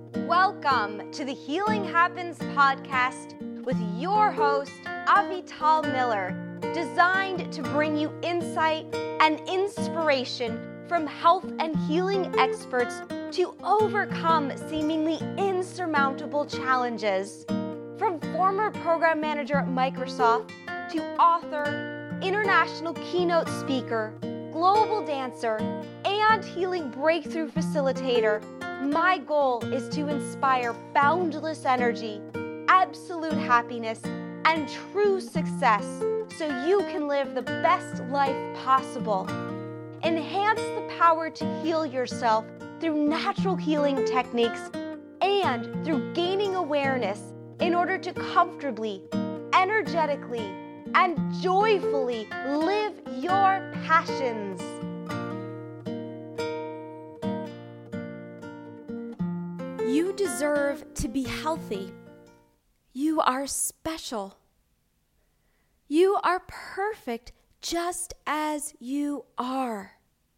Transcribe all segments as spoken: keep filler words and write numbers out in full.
Welcome to the Healing Happens podcast with your host, Avital Miller, designed to bring you insight and inspiration from health and healing experts to overcome seemingly insurmountable challenges. From former program manager at Microsoft to author, international keynote speaker, global dancer, and healing breakthrough facilitator, my goal is to inspire boundless energy, absolute happiness, and true success so you can live the best life possible. Enhance the power to heal yourself through natural healing techniques and through gaining awareness in order to comfortably, energetically, and joyfully live your passions. You deserve to be healthy. You are special. You are perfect just as you are.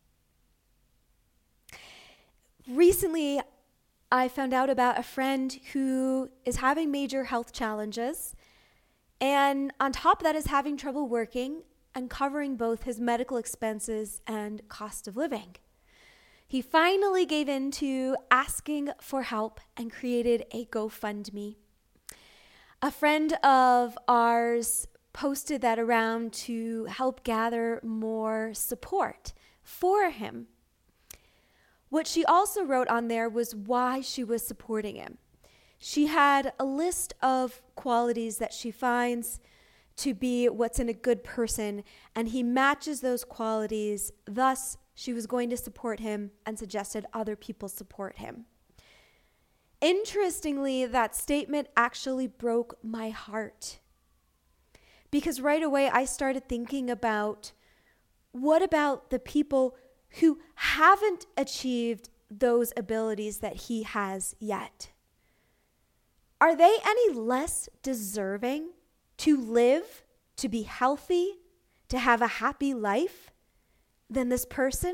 Recently, I found out about a friend who is having major health challenges, and on top of that is having trouble working and covering both his medical expenses and cost of living. He finally gave in to asking for help and created a GoFundMe. A friend of ours posted that around to help gather more support for him. What she also wrote on there was why she was supporting him. She had a list of qualities that she finds to be what's in a good person, and he matches those qualities. Thus, she was going to support him and suggested other people support him. Interestingly, that statement actually broke my heart. Because right away I started thinking about, what about the people who haven't achieved those abilities that he has yet? Are they any less deserving to live, to be healthy, to have a happy life than this person?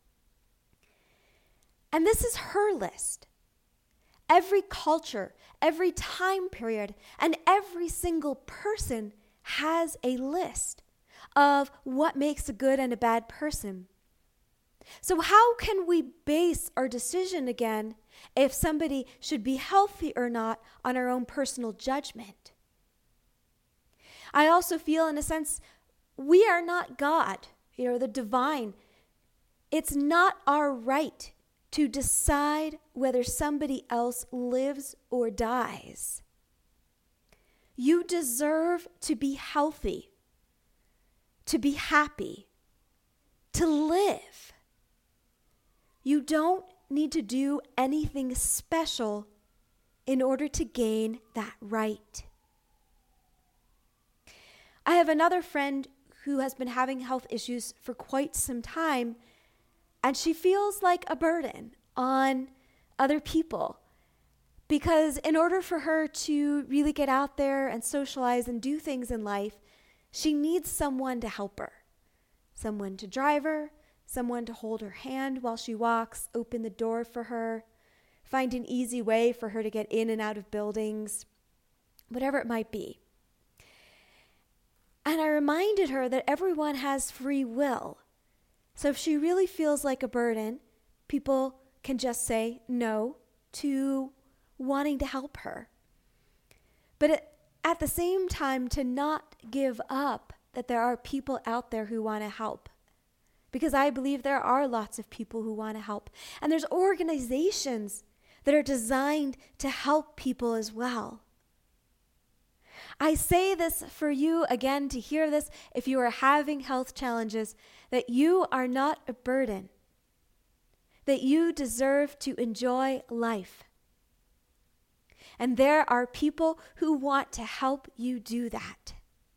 And this is her list. Every culture, every time period, and every single person has a list of what makes a good and a bad person. So how can we base our decision again if somebody should be healthy or not on our own personal judgment? I also feel, in a sense, we are not God, you know, the divine. It's not our right to decide whether somebody else lives or dies. You deserve to be healthy, to be happy, to live. You don't need to do anything special in order to gain that right. I have another friend who has been having health issues for quite some time, and she feels like a burden on other people because in order for her to really get out there and socialize and do things in life, she needs someone to help her, someone to drive her, someone to hold her hand while she walks, open the door for her, find an easy way for her to get in and out of buildings, whatever it might be. And I reminded her that everyone has free will. So if she really feels like a burden, people can just say no to wanting to help her. But at the same time, to not give up that there are people out there who want to help. Because I believe there are lots of people who want to help. And there's organizations that are designed to help people as well. I say this for you, again, to hear this, if you are having health challenges, that you are not a burden, that you deserve to enjoy life. And there are people who want to help you do that.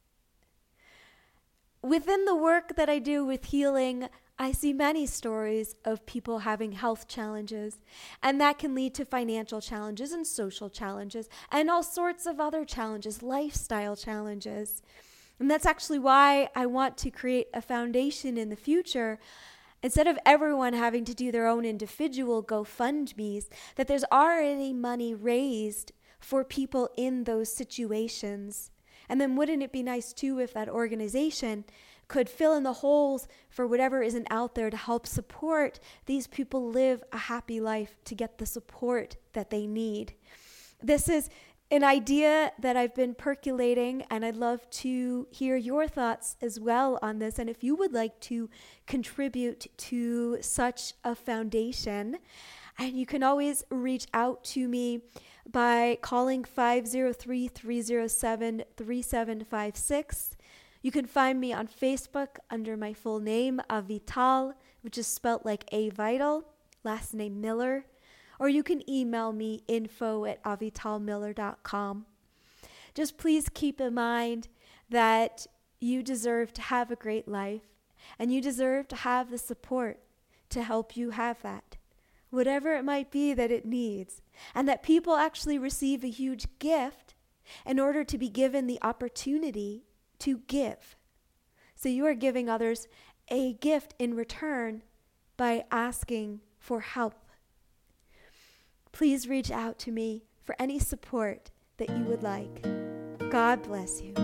Within the work that I do with healing, I see many stories of people having health challenges, and that can lead to financial challenges and social challenges and all sorts of other challenges, lifestyle challenges. And that's actually why I want to create a foundation in the future Instead of everyone having to do their own individual GoFundMes, that there's already money raised for people in those situations. And then wouldn't it be nice too if that organization could fill in the holes for whatever isn't out there to help support these people live a happy life, to get the support that they need. This is an idea that I've been percolating, and I'd love to hear your thoughts as well on this. And if you would like to contribute to such a foundation, and you can always reach out to me by calling five oh three, three oh seven, three seven five six. You can find me on Facebook under my full name, Avital, which is spelt like A Vital, last name Miller. Or you can email me, info at avital miller dot com. Just please keep in mind that you deserve to have a great life, and you deserve to have the support to help you have that, whatever it might be that it needs, and that people actually receive a huge gift in order to be given the opportunity to give. So you are giving others a gift in return by asking for help. Please reach out to me for any support that you would like. God bless you.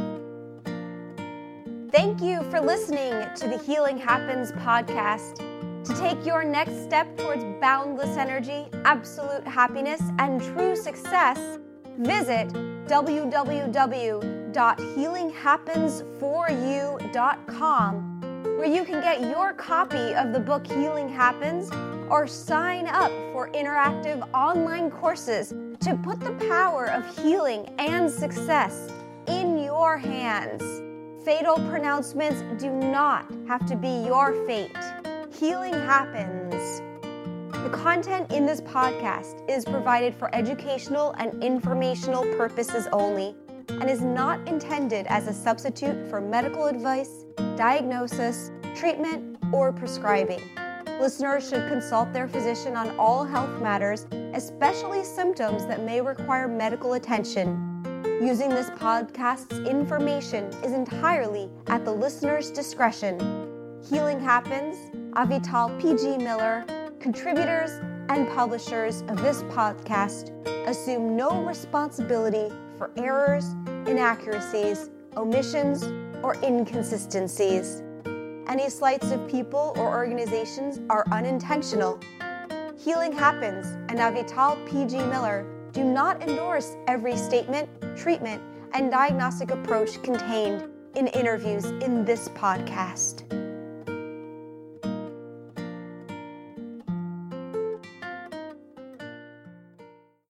Thank you for listening to the Healing Happens podcast. To take your next step towards boundless energy, absolute happiness, and true success, visit w w w dot healing happens for you dot com, where you can get your copy of the book Healing Happens, or sign up for interactive online courses to put the power of healing and success in your hands. Fatal pronouncements do not have to be your fate. Healing happens. The content in this podcast is provided for educational and informational purposes only and is not intended as a substitute for medical advice, diagnosis, treatment, or prescribing. Listeners should consult their physician on all health matters, especially symptoms that may require medical attention. Using this podcast's information is entirely at the listener's discretion. Healing Happens, Avital P G Miller, contributors and publishers of this podcast assume no responsibility for errors, inaccuracies, omissions, or inconsistencies. Any slights of people or organizations are unintentional. Healing Happens and Avital P G Miller do not endorse every statement, treatment, and diagnostic approach contained in interviews in this podcast.